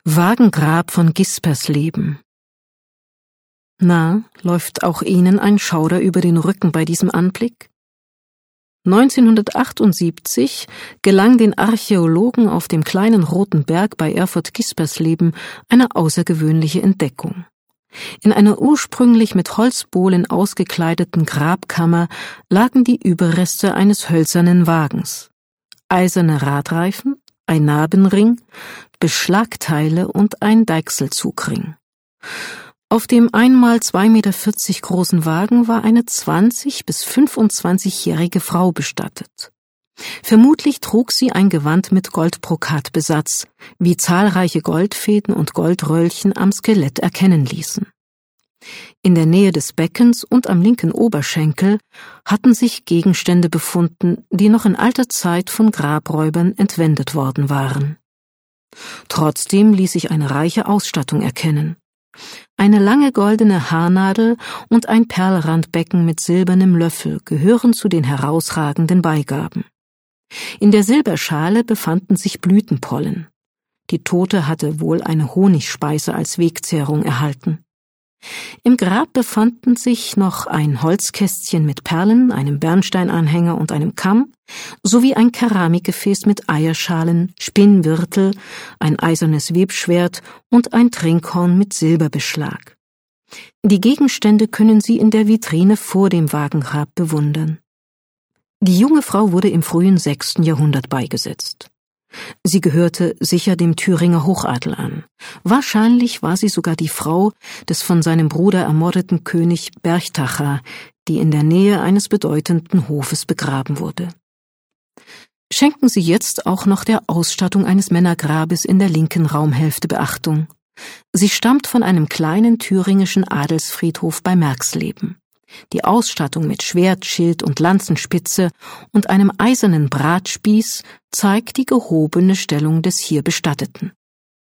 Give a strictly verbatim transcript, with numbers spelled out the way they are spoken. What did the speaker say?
Wagengrab von Gispersleben. Na, läuft auch Ihnen ein Schauder über den Rücken bei diesem Anblick? neunzehnhundertachtundsiebzig gelang den Archäologen auf dem kleinen Roten Berg bei Erfurt-Gispersleben eine außergewöhnliche Entdeckung. In einer ursprünglich mit Holzbohlen ausgekleideten Grabkammer lagen die Überreste eines hölzernen Wagens. Eiserne Radreifen, ein Narbenring, Beschlagteile und ein Deichselzugring. Auf dem einmal zwei Meter vierzig großen Wagen war eine zwanzig- bis fünfundzwanzigjährige Frau bestattet. Vermutlich trug sie ein Gewand mit Goldbrokatbesatz, wie zahlreiche Goldfäden und Goldröllchen am Skelett erkennen ließen. In der Nähe des Beckens und am linken Oberschenkel hatten sich Gegenstände befunden, die noch in alter Zeit von Grabräubern entwendet worden waren. Trotzdem ließ sich eine reiche Ausstattung erkennen. Eine lange goldene Haarnadel und ein Perlrandbecken mit silbernem Löffel gehören zu den herausragenden Beigaben. In der Silberschale befanden sich Blütenpollen. Die Tote hatte wohl eine Honigspeise als Wegzehrung erhalten. Im Grab befanden sich noch ein Holzkästchen mit Perlen, einem Bernsteinanhänger und einem Kamm, sowie ein Keramikgefäß mit Eierschalen, Spinnwirtel, ein eisernes Webschwert und ein Trinkhorn mit Silberbeschlag. Die Gegenstände können Sie in der Vitrine vor dem Wagengrab bewundern. Die junge Frau wurde im frühen sechsten Jahrhundert beigesetzt. Sie gehörte sicher dem Thüringer Hochadel an. Wahrscheinlich war sie sogar die Frau des von seinem Bruder ermordeten König Berchtacha, die in der Nähe eines bedeutenden Hofes begraben wurde. Schenken Sie jetzt auch noch der Ausstattung eines Männergrabes in der linken Raumhälfte Beachtung. Sie stammt von einem kleinen thüringischen Adelsfriedhof bei Merxleben. Die Ausstattung mit Schwert, Schild und Lanzenspitze und einem eisernen Bratspieß zeigt die gehobene Stellung des hier Bestatteten.